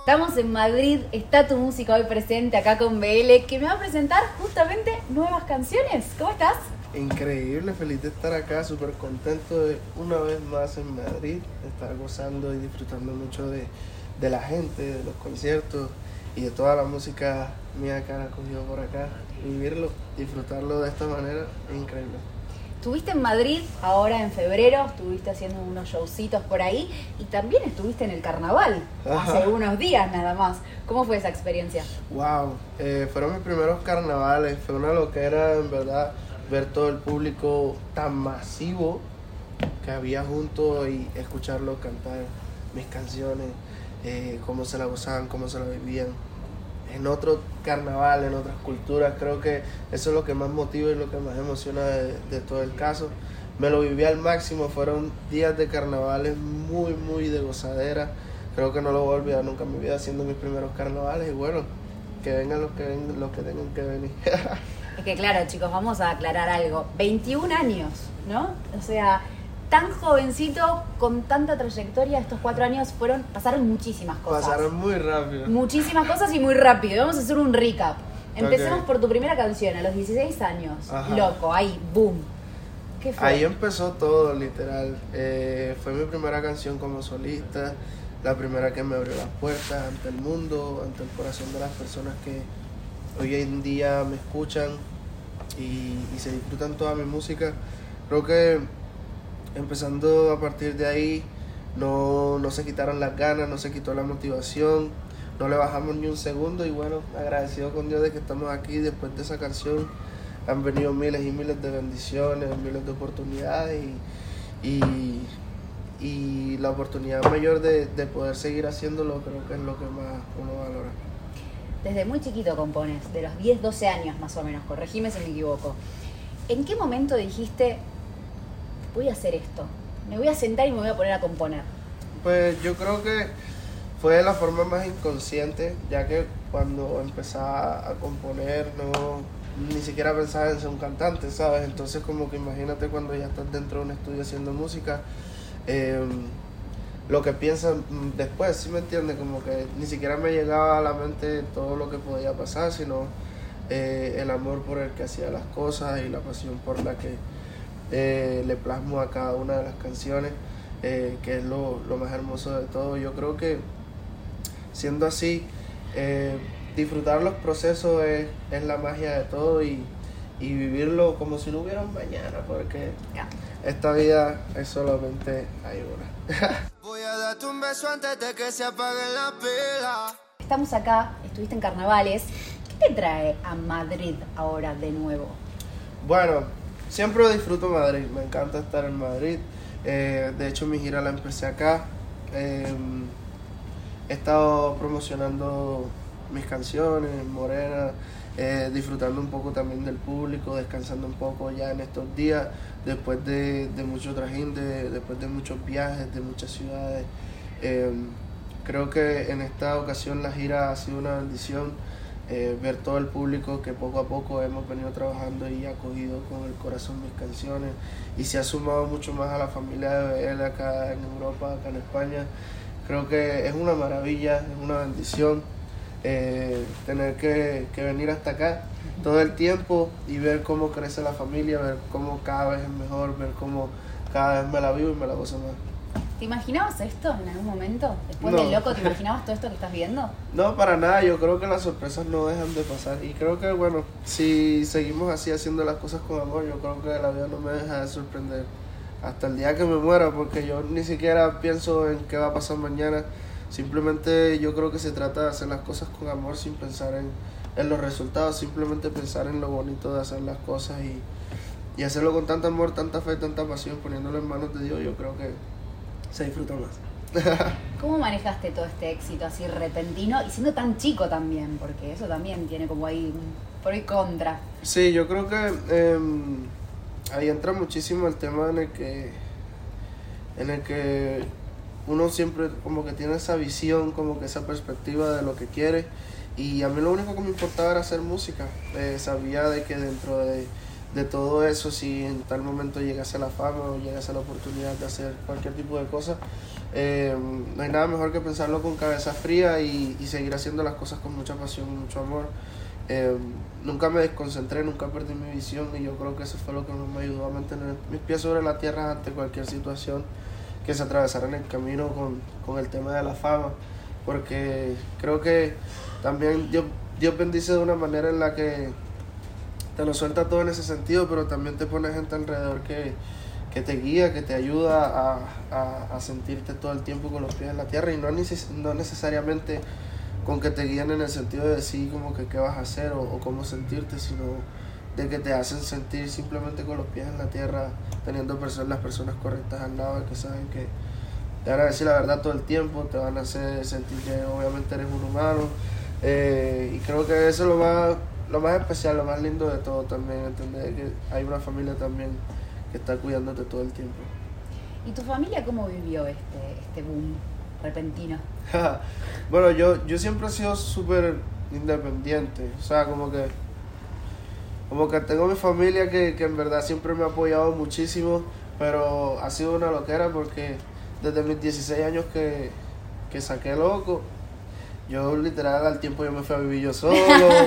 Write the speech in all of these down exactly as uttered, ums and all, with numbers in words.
Estamos en Madrid, está tu música hoy presente acá con B L, que me va a presentar justamente nuevas canciones. ¿Cómo estás? Increíble, feliz de estar acá, súper contento de una vez más en Madrid, de estar gozando y disfrutando mucho de, de la gente, de los conciertos y de toda la música mía que han acogido por acá. Vivirlo, disfrutarlo de esta manera es increíble. Estuviste en Madrid ahora en febrero, estuviste haciendo unos showcitos por ahí y también estuviste en el carnaval, Ajá. hace unos días nada más. ¿Cómo fue esa experiencia? Wow, eh, fueron mis primeros carnavales, fue una loquera en verdad ver todo el público tan masivo que había junto y escucharlos cantar mis canciones, eh, cómo se la gozaban, cómo se la vivían. En otro carnaval, en otras culturas, creo que eso es lo que más motiva y lo que más emociona de, de todo el caso. Me lo viví al máximo, fueron días de carnavales muy, muy de gozadera. Creo que no lo voy a olvidar nunca en mi vida haciendo mis primeros carnavales y bueno, que vengan los que vengan, los que tengan que venir. Es que claro, chicos, vamos a aclarar algo. veintiún años, ¿no? O sea, tan jovencito, con tanta trayectoria, estos cuatro años fueron, pasaron muchísimas cosas. Pasaron muy rápido. Muchísimas cosas y muy rápido. Vamos a hacer un recap. Empecemos Okay. por tu primera canción, a los dieciséis años. Ajá. Loco, ahí, boom. ¿Qué fue? Ahí empezó todo, literal. Eh, fue mi primera canción como solista, la primera que me abrió las puertas ante el mundo, ante el corazón de las personas que hoy en día me escuchan y, y se disfrutan toda mi música. Creo que empezando a partir de ahí no, no se quitaron las ganas, no se quitó la motivación, no le bajamos ni un segundo y bueno, agradecido con Dios de que estamos aquí. Después de esa canción han venido miles y miles de bendiciones, miles de oportunidades y, y, y la oportunidad mayor de, de poder seguir haciéndolo creo que es lo que más uno valora. Desde muy chiquito compones, de los diez, doce años más o menos, corregime si me equivoco. ¿En qué momento dijiste, voy a hacer esto, me voy a sentar y me voy a poner a componer? Pues yo creo que fue de la forma más inconsciente, ya que cuando empezaba a componer no ni siquiera pensaba en ser un cantante, ¿sabes? Entonces como que imagínate cuando ya estás dentro de un estudio haciendo música, eh, lo que piensas después, ¿sí me entiendes? Como que ni siquiera me llegaba a la mente todo lo que podía pasar, sino eh, el amor por el que hacía las cosas y la pasión por la que eh, le plasmo a cada una de las canciones, eh, que es lo, lo más hermoso de todo. Yo creo que siendo así, eh, disfrutar los procesos es, es la magia de todo y, y vivirlo como si no hubiera un mañana, porque Ya. esta vida es solamente hay una. Voy a darte un beso antes de que se apague la pila. Estamos acá, estuviste en carnavales. ¿Qué te trae a Madrid ahora de nuevo? Bueno, siempre disfruto Madrid, me encanta estar en Madrid. Eh, de hecho, mi gira la empecé acá. Eh, he estado promocionando mis canciones, Morena, eh, disfrutando un poco también del público, descansando un poco ya en estos días, después de, de mucho trajín, de, después de muchos viajes, de muchas ciudades. Eh, creo que en esta ocasión la gira ha sido una bendición, eh, ver todo el público que poco a poco hemos venido trabajando y acogido con el corazón mis canciones y se ha sumado mucho más a la familia de B L acá en Europa, acá en España. Creo que es una maravilla, es una bendición. Eh, tener que, que venir hasta acá todo el tiempo y ver cómo crece la familia, ver cómo cada vez es mejor, ver cómo cada vez me la vivo y me la gozo más. ¿Te imaginabas esto en algún momento? Después No. del loco, ¿te imaginabas todo esto que estás viendo? No, para nada, yo creo que las sorpresas no dejan de pasar y creo que bueno, si seguimos así haciendo las cosas con amor, yo creo que la vida no me deja de sorprender hasta el día que me muera, porque yo ni siquiera pienso en qué va a pasar mañana. Simplemente yo creo que se trata de hacer las cosas con amor sin pensar en, en los resultados, simplemente pensar en lo bonito de hacer las cosas y, y hacerlo con tanto amor, tanta fe, tanta pasión, poniéndolo en manos de Dios, yo creo que se disfruta más. ¿Cómo manejaste todo este éxito así repentino y siendo tan chico también? Porque eso también tiene como ahí un pro y contra. Sí, yo creo que eh, ahí entra muchísimo el tema en el que en el que uno siempre como que tiene esa visión, como que esa perspectiva de lo que quiere y a mí lo único que me importaba era hacer música. Eh, sabía de que dentro de, de todo eso, si en tal momento llegase la fama o llegase la oportunidad de hacer cualquier tipo de cosa, eh, no hay nada mejor que pensarlo con cabeza fría y, y seguir haciendo las cosas con mucha pasión y mucho amor. Eh, nunca me desconcentré, nunca perdí mi visión y yo creo que eso fue lo que me ayudó a mantener mis pies sobre la tierra ante cualquier situación que se atravesara en el camino con, con el tema de la fama, porque creo que también Dios, Dios bendice de una manera en la que te lo suelta todo en ese sentido, pero también te pone gente alrededor que, que te guía, que te ayuda a, a, a sentirte todo el tiempo con los pies en la tierra, y no, neces- no necesariamente con que te guían en el sentido de decir como que qué vas a hacer o, o cómo sentirte, sino de que te hacen sentir simplemente con los pies en la tierra, teniendo personas, las personas correctas al lado, que saben que te van a decir la verdad todo el tiempo, te van a hacer sentir que obviamente eres un humano, eh, y creo que eso es lo más, lo más especial, lo más lindo de todo también, entender que hay una familia también que está cuidándote todo el tiempo. ¿Y tu familia cómo vivió este, este boom repentino? Bueno, yo, yo siempre he sido súper independiente, o sea, como que como que tengo mi familia que, que en verdad siempre me ha apoyado muchísimo, pero ha sido una loquera porque desde mis dieciséis años que, que saqué Loco, yo literal al tiempo yo me fui a vivir yo solo,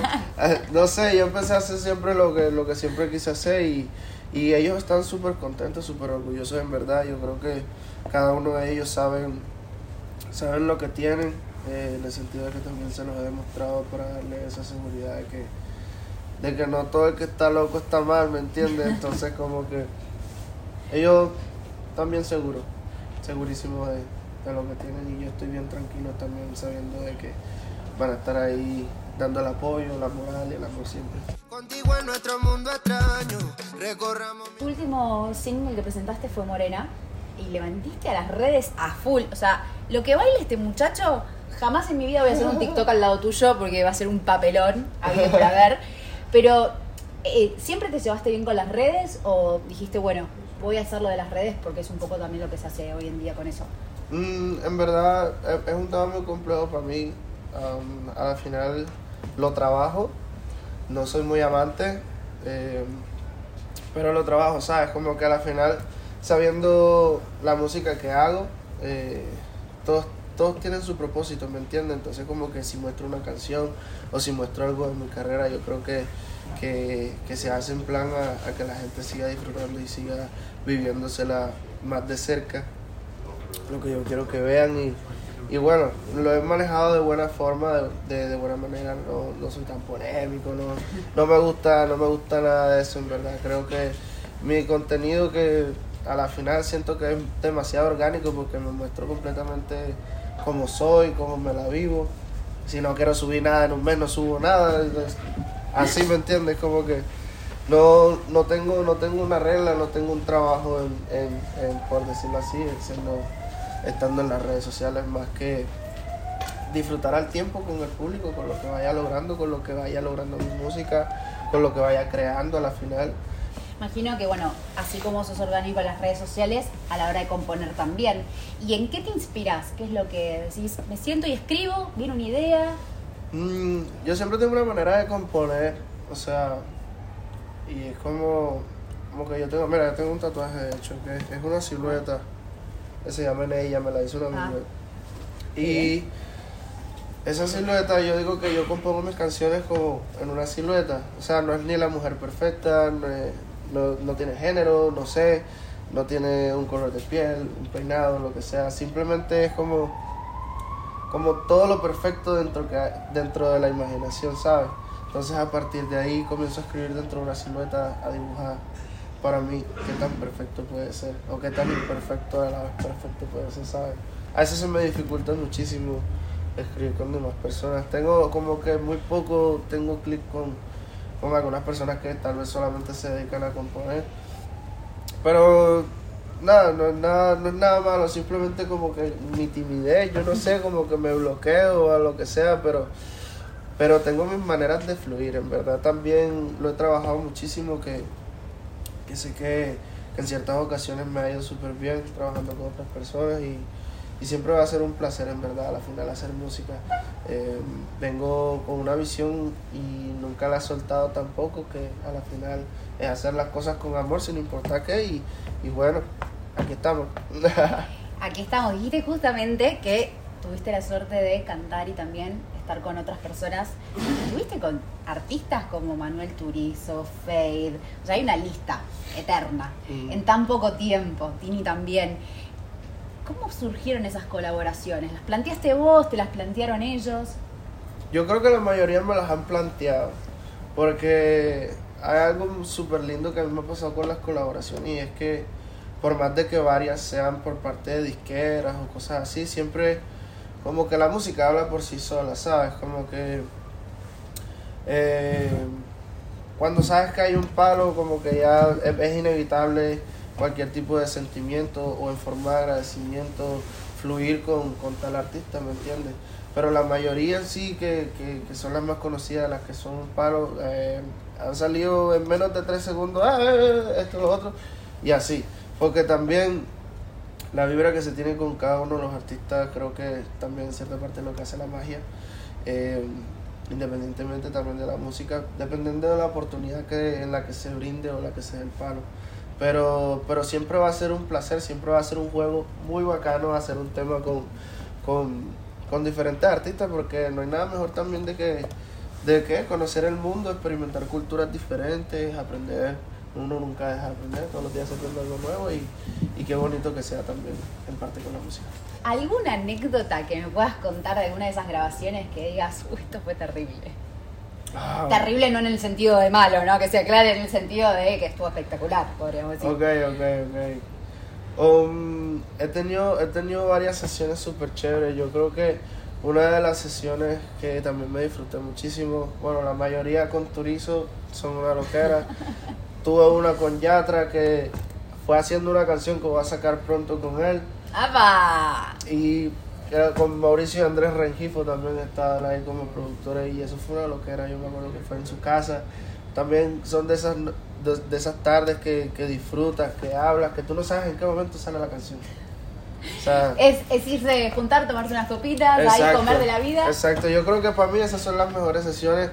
no sé, yo empecé a hacer siempre lo que, lo que siempre quise hacer y, y ellos están súper contentos, súper orgullosos en verdad. Yo creo que cada uno de ellos saben, saben lo que tienen, eh, en el sentido de que también se los he demostrado para darle esa seguridad de que de que no todo el que está loco está mal, ¿me entiendes? Entonces como que ellos están bien seguros, segurísimos de, de lo que tienen, y yo estoy bien tranquilo también sabiendo de que van a estar ahí dando el apoyo, la moral y el amor siempre. Contigo en nuestro mundo extraño, recorramos... Tu último single que presentaste fue Morena y le vendiste a las redes a full. O sea, lo que baila este muchacho, jamás en mi vida voy a hacer un TikTok al lado tuyo porque va a ser un papelón, habido por haber. Pero, eh, ¿siempre te llevaste bien con las redes o dijiste, bueno, voy a hacer lo de las redes porque es un poco también lo que se hace hoy en día con eso? Mm, en verdad es, es un tema muy complejo para mí. Um, al final lo trabajo, no soy muy amante, eh, pero lo trabajo, ¿sabes? Como que al final, sabiendo la música que hago, eh, todos, todos tienen su propósito, ¿me entiendes? Entonces como que si muestro una canción o si muestro algo de mi carrera, yo creo que, que, que se hace en plan a, a que la gente siga disfrutando y siga viviéndosela más de cerca, lo que yo quiero que vean. Y, y bueno, lo he manejado de buena forma, de, de, de buena manera, no, no soy tan polémico, no, no me gusta, no me gusta nada de eso, en verdad. Creo que mi contenido, que a la final siento que es demasiado orgánico porque me muestro completamente como soy, como me la vivo. Si no quiero subir nada en un mes, no subo nada. Así, ¿me entiendes? Como que no, no tengo, no tengo una regla, no tengo un trabajo en, en, en por decirlo así, siendo, estando en las redes sociales, más que disfrutar al tiempo con el público, con lo que vaya logrando, con lo que vaya logrando mi música, con lo que vaya creando a la final. Imagino que, bueno, así como sos orgánico en las redes sociales, a la hora de componer también. ¿Y en qué te inspirás? ¿Qué es lo que decís? Me siento y escribo, viene una idea. Mm, yo siempre tengo una manera de componer, o sea, y es como, como que yo tengo, mira, yo tengo un tatuaje de hecho, que es una silueta, que se llama En Ella, me la hizo una amiga. Ah, y esa silueta, yo digo que yo compongo mis canciones como en una silueta, o sea, no es ni la mujer perfecta, no es, No, no tiene género, no sé, no tiene un color de piel, un peinado, lo que sea, simplemente es como, como todo lo perfecto dentro, que, dentro de la imaginación, ¿sabes? Entonces a partir de ahí comienzo a escribir dentro de una silueta, a dibujar para mí qué tan perfecto puede ser, o qué tan imperfecto a la vez perfecto puede ser, ¿sabes? A veces se me dificulta muchísimo escribir con demás personas, tengo como que muy poco, tengo clic con con algunas personas que tal vez solamente se dedican a componer, pero nada, no es nada, no es nada malo, simplemente como que mi timidez, yo no sé, como que me bloqueo o lo que sea, pero, pero tengo mis maneras de fluir, en verdad también lo he trabajado muchísimo, que, que sé que, que en ciertas ocasiones me ha ido súper bien trabajando con otras personas, y, y siempre va a ser un placer en verdad a la final hacer música. Eh, vengo con una visión y nunca la he soltado tampoco, que a la final es hacer las cosas con amor sin importar qué, y, y bueno, aquí estamos. Aquí estamos. Dijiste justamente que tuviste la suerte de cantar y también estar con otras personas. Estuviste con artistas como Manuel Turizo, Fade, o sea, hay una lista eterna, mm. en tan poco tiempo, Tini también. ¿Cómo surgieron esas colaboraciones? ¿Las planteaste vos? ¿Te las plantearon ellos? Yo creo que la mayoría me las han planteado, porque hay algo súper lindo que a mí me ha pasado con las colaboraciones, y es que por más de que varias sean por parte de disqueras o cosas así, siempre como que la música habla por sí sola, ¿sabes? Como que eh, cuando sabes que hay un palo, como que ya es, es inevitable cualquier tipo de sentimiento o en forma de agradecimiento fluir con, con tal artista, ¿me entiendes? Pero la mayoría sí que, que, que son las más conocidas, las que son un palo, eh, han salido en menos de tres segundos, ah, eh, esto, lo otro, y así. Porque también la vibra que se tiene con cada uno de los artistas, creo que también en cierta parte es lo que hace la magia, eh, independientemente también de la música, dependiendo de la oportunidad que, en la que se brinde o la que sea el palo. Pero, pero siempre va a ser un placer, siempre va a ser un juego muy bacano hacer un tema con, con, con diferentes artistas, porque no hay nada mejor también de que, de que conocer el mundo, experimentar culturas diferentes, aprender. Uno nunca deja de aprender, todos los días se aprende algo nuevo, y, y qué bonito que sea también en parte con la música. ¿Alguna anécdota que me puedas contar de alguna de esas grabaciones que digas, uy, esto fue terrible? Ah, terrible no en el sentido de malo, ¿no? Que se aclare en el sentido de que estuvo espectacular, podríamos decir. Ok, ok, ok. Um, he, tenido, he tenido varias sesiones súper chéveres. Yo creo que una de las sesiones que también me disfruté muchísimo, bueno, la mayoría con Turizo son una loquera. Tuve una con Yatra que fue haciendo una canción que voy a sacar pronto con él. ¡Apa! Y con Mauricio y Andrés Rengifo también estaban ahí como productores, y eso fue una loquera. Yo me acuerdo que fue en su casa. También son de esas, de, de esas tardes que, que disfrutas, que hablas, que tú no sabes en qué momento sale la canción. O sea, es, es irse, juntar, tomarse unas copitas, exacto, ahí comer de la vida. Exacto, yo creo que para mí esas son las mejores sesiones,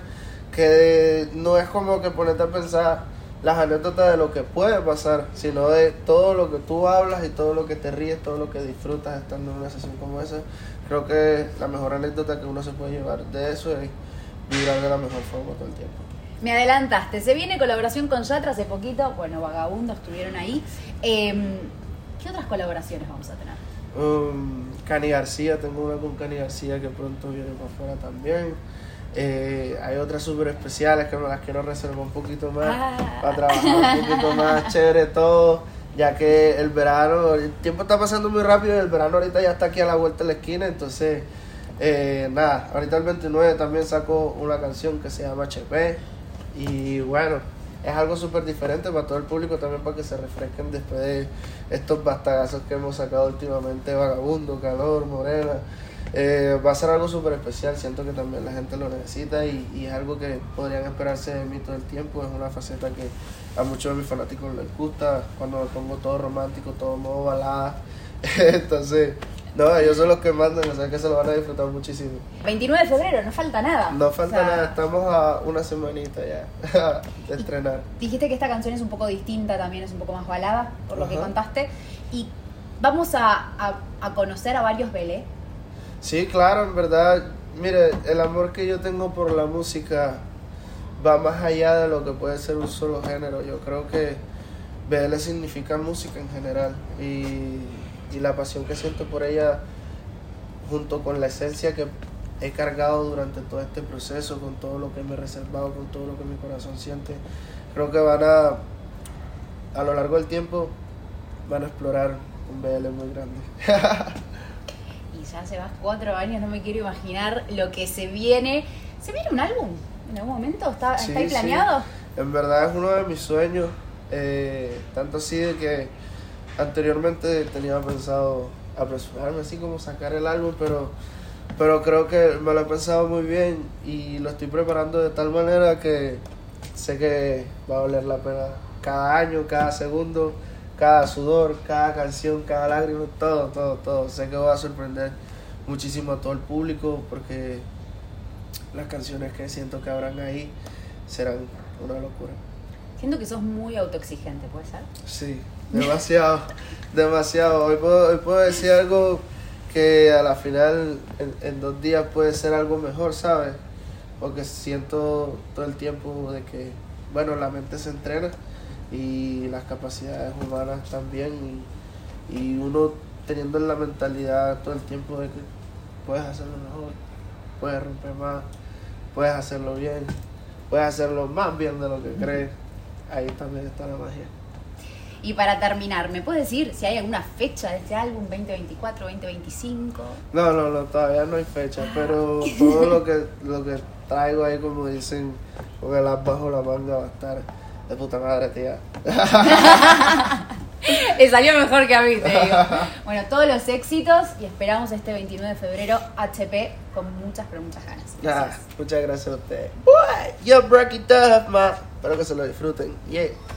que no es como que ponerte a pensar las anécdotas de lo que puede pasar, sino de todo lo que tú hablas y todo lo que te ríes, todo lo que disfrutas estando en una sesión como esa. Creo que la mejor anécdota que uno se puede llevar de eso es vibrar de la mejor forma todo el tiempo. Me adelantaste, se viene colaboración con Yatra hace poquito, bueno, Vagabundo estuvieron ahí. Eh, ¿Qué otras colaboraciones vamos a tener? Um, Cani García, tengo una con Cani García que pronto viene para afuera también. Eh, hay otras súper especiales que me las quiero reservar un poquito más, ah. para trabajar un poquito más chévere todo, ya que el verano, el tiempo está pasando muy rápido y el verano ahorita ya está aquí a la vuelta de la esquina. Entonces eh, nada, ahorita el veintinueve también saco una canción que se llama H P, y bueno, es algo súper diferente para todo el público también, para que se refresquen después de estos bastagazos que hemos sacado últimamente, Vagabundo, Calor, Morena. Eh, va a ser algo súper especial, siento que también la gente lo necesita, y, y es algo que podrían esperarse de mí todo el tiempo. Es una faceta que a muchos de mis fanáticos les gusta, cuando me pongo todo romántico, todo modo balada. Entonces, no, ellos son los que mandan, o sea que se lo van a disfrutar muchísimo. veintinueve de febrero, no falta nada. No falta o sea, nada, estamos a una semanita ya de estrenar. Dijiste que esta canción es un poco distinta, también es un poco más balada, por lo Ajá. que contaste, y vamos a, a, a conocer a varios Belé. Sí, claro, en verdad, mire, el amor que yo tengo por la música va más allá de lo que puede ser un solo género. Yo creo que B L significa música en general, y, y la pasión que siento por ella, junto con la esencia que he cargado durante todo este proceso, con todo lo que me he reservado, con todo lo que mi corazón siente, creo que van a, a lo largo del tiempo, van a explorar un B L muy grande. Ya hace más cuatro años, no me quiero imaginar lo que se viene. ¿Se viene un álbum en algún momento? ¿Está, sí, ¿está ahí planeado? Sí. En verdad es uno de mis sueños, eh, tanto así de que anteriormente tenía pensado apresurarme, así como sacar el álbum, pero, pero creo que me lo he pensado muy bien y lo estoy preparando de tal manera que sé que va a valer la pena cada año, cada segundo, cada sudor, cada canción, cada lágrima, todo, todo, todo. Sé que voy a sorprender muchísimo a todo el público porque las canciones que siento que habrán ahí serán una locura. Siento que sos muy autoexigente, ¿puede ser? Sí, demasiado, demasiado. Hoy puedo, hoy puedo decir algo que a la final en, en dos días puede ser algo mejor, ¿sabes? Porque siento todo el tiempo de que, bueno, la mente se entrena y las capacidades humanas también y, y uno teniendo la mentalidad todo el tiempo de que puedes hacerlo mejor, puedes romper más, puedes hacerlo bien, puedes hacerlo más bien de lo que crees. Ahí también está la magia. Y para terminar, ¿me puedes decir si hay alguna fecha de este álbum, veinte veinticuatro, veinte veinticinco? No, no, no, todavía no hay fecha, pero todo lo que lo que traigo ahí, como dicen, con el as bajo la manga, va a estar de puta madre, tía. Le salió mejor que a mí, te digo. Bueno, todos los éxitos y esperamos este veintinueve de febrero H P con muchas, pero muchas ganas. Ah, muchas gracias a ustedes. Yo, break it up, man. Espero que se lo disfruten. Yeah.